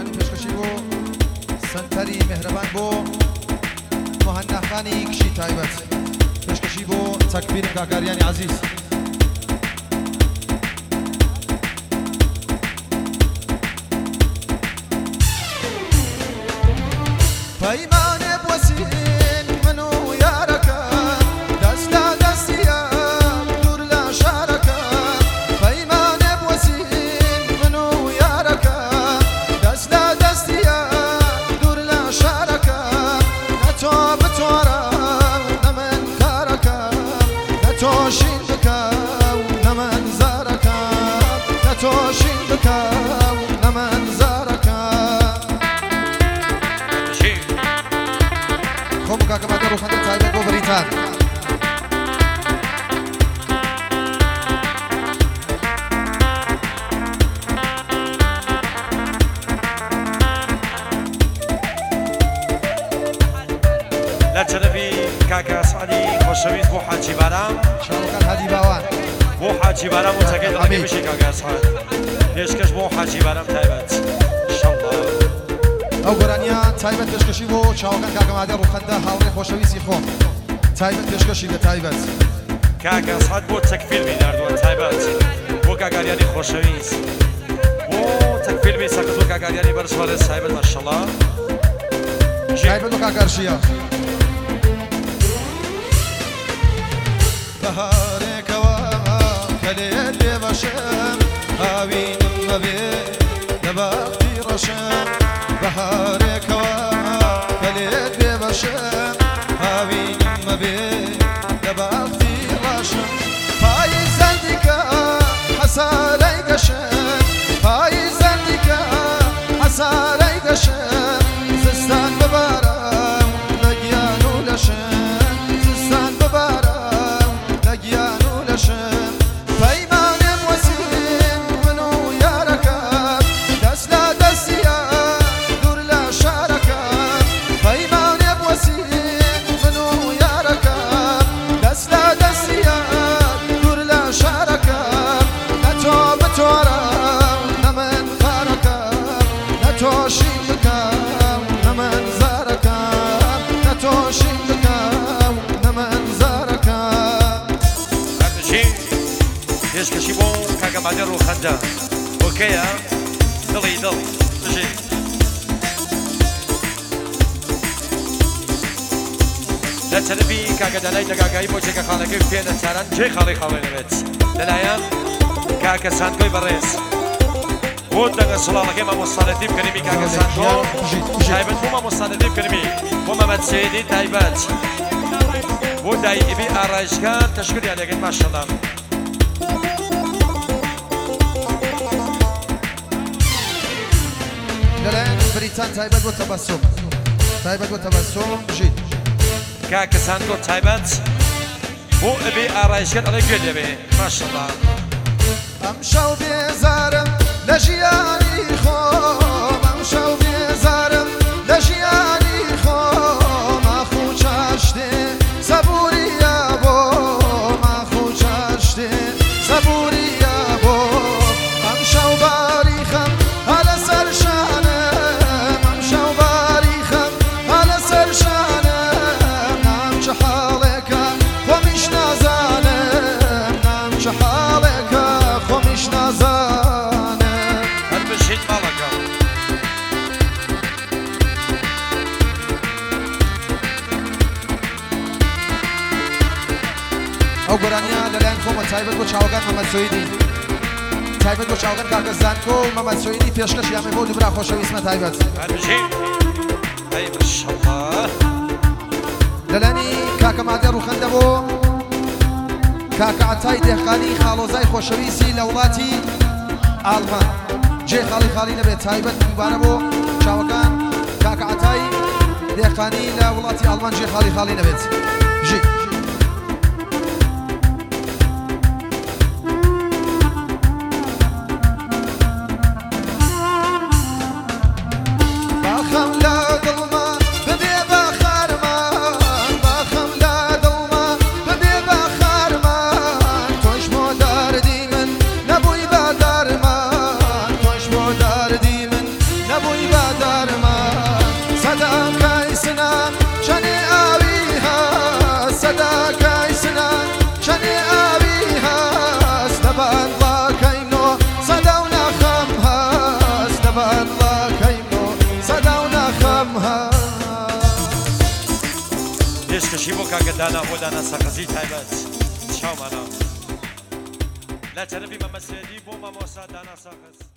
دەلێن پێشکەشی بۆ سنتەری مهرەبان بۆ مهەنەخانی کشی تایبەت پێشکەشی بۆ تەکبیر کاکاریانی عەزیز پەیمانێ بوەسین من و یارەکە دەست لە دەستیە دوور لە شارەکە پەیمانێ بوەسین من و یارەکە دەست لە دەستیە دوور لە شارەکە نە تۆ بتۆرە نە من کارەکە نە تۆشین بکە نە من زارەکە نە تۆشین بکە نە من زارەکە خۆم کاکەمەکە ڕوخەندە تایبەت بۆ بەریتان لە جەنەبی کاکە سعدی خۆشەویست بۆ حاجی بارام شاوەکان هادی باوان بۆ حاجی بارام و تەکەی دڵەکەی بشی کاکە سعد پێشکەش بۆ حاجی بارام تایبەت ئینشاءالله ئەو گۆرانیە تایبەت پێشکەشی بۆ چاوەکان کاکەمادە ڕوخەندە هاوڕێ خۆشەویستی خۆم تایبەت پێشکەشی لە تایبەت کاکە سعد بۆ تەکفیلمی ناردووە تایبەت بۆ کاکاریانی خۆشەویست بۆ تەکفیلمی سەکەت و کاکاریانی بەرزوارێز تایبەت ماشەڵڵا تایبەت بۆ کاکارشیە بەهارێکەوە کە لێت لێ بەشەم هاوینم مەبێ لە بەختی ڕەشەم بەهارێکەوە کە لێت لێ بەشەم هاوینم مەبێ لە بەختی ڕەشەم پاییزەن دیکە حەسارەی گەشەم پاییزەن دیکە حەسارەی گەشەم زستان ببارم لە گیان و لەشەم زستان ببارم لە گیان و لەشەم پەیمانێم وەسین من و یارەکەم دەست لە دەستیە دوور لە شارەکەم پەیمانێم وەسین من و یارەکەم دەست لە دەستیە دوور لە شارەکەم نە تۆ بتۆرم نە من کارەکەم نە تۆشین بکەم نە من زارەکەم نە تۆشین بکەم نە من زارەکەم پێشکەشی بۆ کاکەمادە ڕوخەندە ئۆکەیە دڵی دڵ بژێ لە چەنەبی کاکە دەلای دەگاگایی بۆ جێگە خاڵەکەی پێنە چاران جێ خاڵی خاڵێ نەبێت لەلایەن کاکە سانگۆی بەڕێز بۆ دەنگە سوڵاڵەکەی مامۆستانەتی بکەنیمی کاکە سانگۆ تایبەت بۆ مامۆستانەتی بکەنیمی بۆ مەمەد سەیدی تایبەت بۆ دایئیبی ئارایشگان تەشکریان دەکەین ماشەڵڵا لەلایەن بریتان تایبەت بۆ تەبەسوم تایبەت بۆ تەبەسوم بژیت کاکە سانگۆ تایبەت بۆ ئەبێ ئارایشگان ئەڵێ گوێ دەبێ ماشەڵڵا ئەمشەو بێزارم لە ژیانی خۆم ئەمشەو بێزارم لە ژیانی خۆم ئاخو چاشتێ سەبووریە بۆ ئاخو چاشتێ سەبووریە بۆ ئەمشەو باریخەم هە لەسەر شانم ئەمشەو باریخەم هە لەسەر شانم نام چه حاڵێکە خۆمیش نازانم نام چه حاڵێکە خۆمیش نازانم هەر بژیت ماڵەکە ئەو گۆرانیە لەلایەن خۆمە تایبەت بۆ چاوەکان مەمەد سۆیدی تایبەت بۆ چاوەکان کاکە زانکۆ و مەمەد سۆیدی پێشکەش یامێ بۆ دووبرا خۆشەویستمە تایبەت هەر بژیت ئەی ماشەڵڵا لەلانی کاکە مادە ڕوخەندە بۆ کاکە عەتای دێخانی خاڵۆزای خۆشەویستی لە وڵاتی ئاڵمان جێ خاڵی خاڵی نەبێت تایبەت میوانە بۆ چاوەکان کاکە عەتای دێخانی لە وڵاتی ئاڵمان جێ خاڵی خاڵی نەبێت ژی باخەم لە دڵما ببێ بە خارمان باخەم لە دڵما ببێ بە خارمان تۆش بۆ دەردی من نەبووی بە دەرمان تۆش بۆ دەردی من نەبووی بە دەستکەشی بۆ کاکە دانا بۆ دانا سەقزی تایبەت چاومانە لە چەرەبی مەمەسێدی بۆ مامۆستا دانا سەقز